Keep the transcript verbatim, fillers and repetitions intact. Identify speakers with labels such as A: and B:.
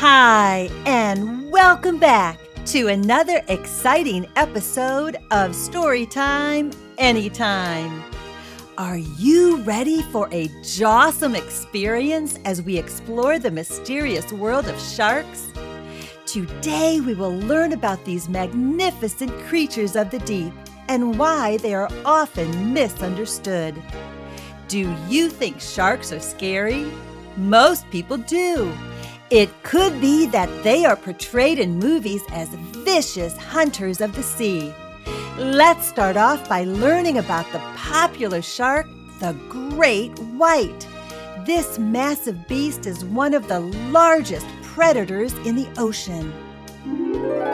A: Hi, and welcome back to another exciting episode of Storytime Anytime. Are you ready for a jawsome experience as we explore the mysterious world of sharks? Today we will learn about these magnificent creatures of the deep and why they are often misunderstood. Do you think sharks are scary? Most people do. It could be that they are portrayed in movies as vicious hunters of the sea. Let's start off by learning about the popular shark, the great white. This massive beast is one of the largest predators in the ocean.